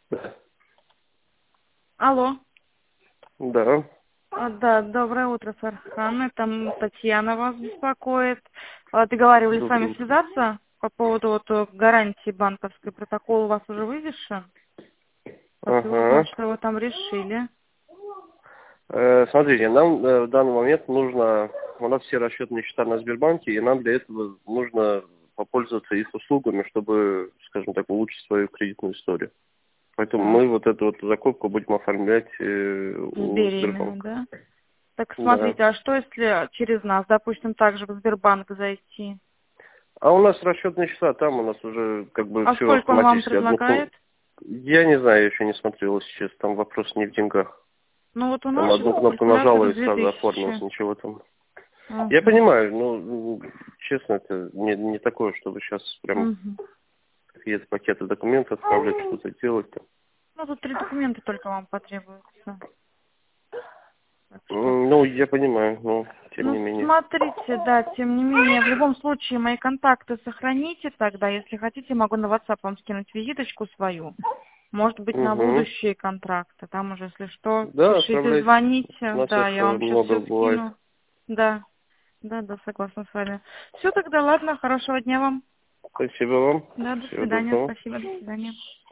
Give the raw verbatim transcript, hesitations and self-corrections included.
Да. Алло. Да. А, Да, доброе утро, Сархан. Там Татьяна вас беспокоит. А, Договаривались с Доброе вами утро. связаться по поводу вот э, гарантии банковской. Протокол у вас уже вывешен. Хочу узнать, Ага. что вы там решили. Э, смотрите, нам э, в данный момент нужно, у нас все расчетные счета на Сбербанке, и нам для этого нужно попользоваться их услугами, чтобы, скажем так, улучшить свою кредитную историю. Поэтому А, мы вот эту вот закупку будем оформлять э, у беременна, Сбербанка. да? Так Да. смотрите, а что если через нас, допустим, также в Сбербанк зайти? А у нас расчетные счета, там у нас уже как бы А все сколько он вам автоматически. Одну предлагает? кнопку. Я не знаю, я еще не смотрел сейчас, там вопрос не в деньгах. Ну вот у Там нас одну сейчас кнопку нажала калькулятор и две сразу оформилось, тысячи. ничего там. Я Угу. понимаю, ну, честно, это не, не такое, чтобы сейчас прям Угу. какие-то пакеты документов отправлять, что-то делать. Там. Ну тут три документа только вам потребуются. Так что. М, Ну, я понимаю, но тем Ну, не менее. смотрите, да, тем не менее, в любом случае, мои контакты сохраните тогда. Если хотите, могу на WhatsApp вам скинуть визиточку свою. Может быть, на Угу. будущие контракты. Там уже, если что, Да, пишите, отправляйте. У звоните. нас Да, их я э, вам сейчас много все бывает. скину. Да, да, да, согласна с вами. Все тогда, ладно, хорошего дня вам. Спасибо вам. Да, до Всего свидания, доброго. спасибо, до свидания.